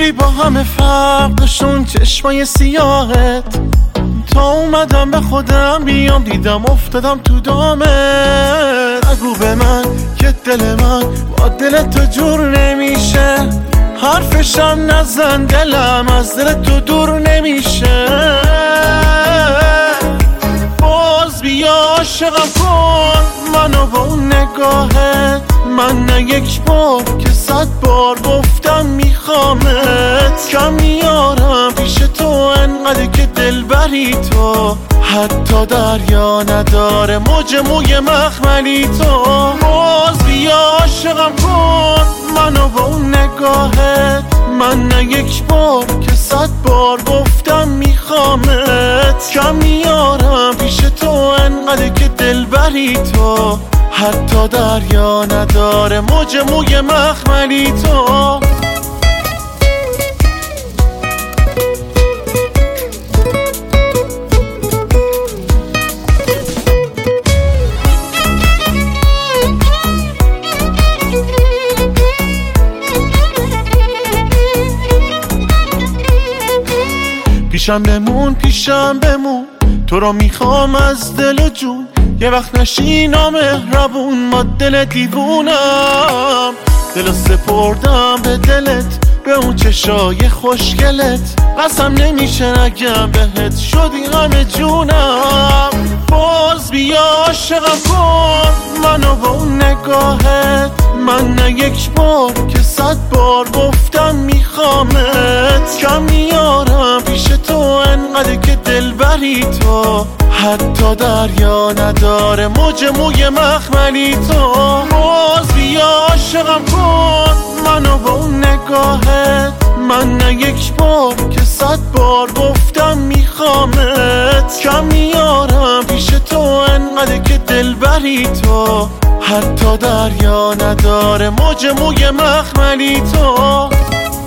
جوری با همه فرق داشتون چشمای سیاهت، تا اومدم به خودم بیام دیدم افتادم تو دامت. نگو به من که دل من با دل تو جور نمیشه، حرفشم نزن دلم از دل تو دور نمیشه. باز بیا عاشقم کن منو با اون نگاهت، من نه یک بار که 100 بار گفتم میخوامت. کم میارم پیش تو انقدر که دل بری تو، حتی دریا نداره موج موی مخملی تو. باز بیا عاشقم کن منو با اون نگاهت، من نه یک بار که 100 بار گفتم میخوامت. کم میارم پیش تو انقدر که دل بری تو، حتی دریا نداره موج موی مخملی تو. پیشم بمون تو رو میخوام از دل و جون، یه وقت نشی نامهربون با دل دیوونم. دلو سپردم به دلت، به اون چشای خوشگلت، قسم نمیشه نگم بهت شدی همه جونم. باز بیا عاشقم کن منو با اون نگاهت، من نه یک بار که 100 بار گفتم میخوامت. کم میارم پیش تو انقدر که دل بری تو، حتی دریا نداره موج موی مخملی تو. باز بیا عاشقم کن منو با اون نگاهت، من نه یک بار که 100 بار گفتم میخوامت. کم میارم پیش تو انقدر که دل بری تو، حتی دریا نداره موج موی مخملی تو.